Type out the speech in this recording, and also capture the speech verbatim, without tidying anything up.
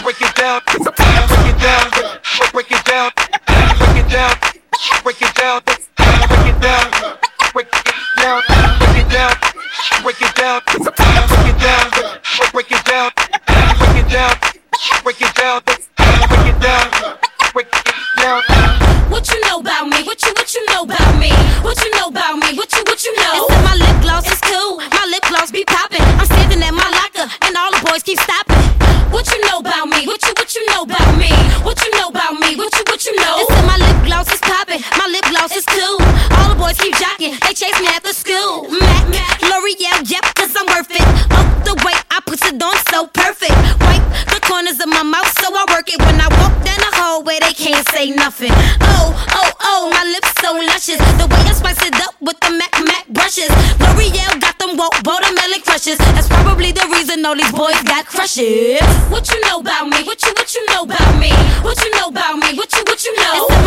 break it down, break it down, break it down, break it down, break it down, break it down, break it down, break it down, break it down, break it down, break it down, break it down, break it down, break it down, break it down, break it down. What you know about me? What you what you know about me? What you know about me? What you what you know? They said my lip gloss is cool, my lip gloss be popping. I'm standing at my locker and all the boys keep stopping. What you know about me? What you what you know about me? What you know about me? What you what you know? They said my lip gloss is popping, my lip gloss is cool. All the boys keep jocking, they chase me after school. Mac, L'Oreal, yep, cause I'm worth it. Up the way I put it on so perfect. Wipe the corners of my mouth so I work it. When I walk down the hallway they can't say nothing. Oh, oh, oh, my lips so luscious. The way I spice it up with the Mac Mac brushes. L'Oreal got them woke watermelon crushes. That's probably the reason all these boys got crushes. What you know about me? What you what you know about me? What you know about me? What you what you know?